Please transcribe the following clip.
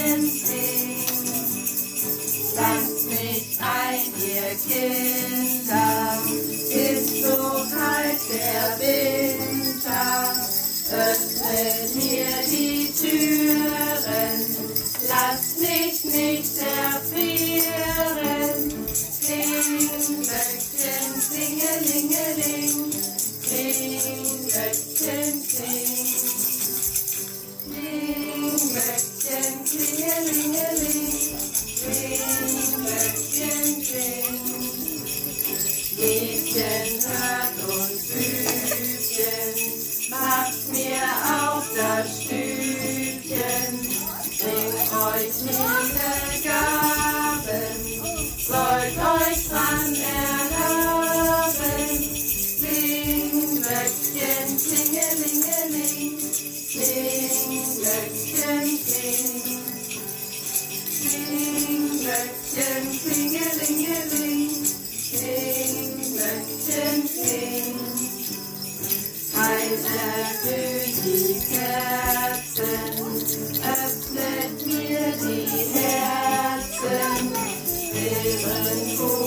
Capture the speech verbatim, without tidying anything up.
sing. Lasst mich ein, ihr Kinder, ist so kalt der Winter. Öffnet mir die Türen, lasst mich nicht erfrieren. Klinglöckchen, klingelingeling, Klinglöckchen, kling. Klinglöckchen, klingelingeling, Klinglöckchen, kling. Liebchen, hört und Bübchen, macht mir auf das Stübchen, bringt euch milde Gaben, sollt euch dran erlaben. Klinglöckchen, klingelingeling, Klinglöckchen, kling. Klinglöckchen, klingelingeling, Klinglöckchen, kling. Heiß erfüllt die Kerzen, öffnet mir die Herzen, Willen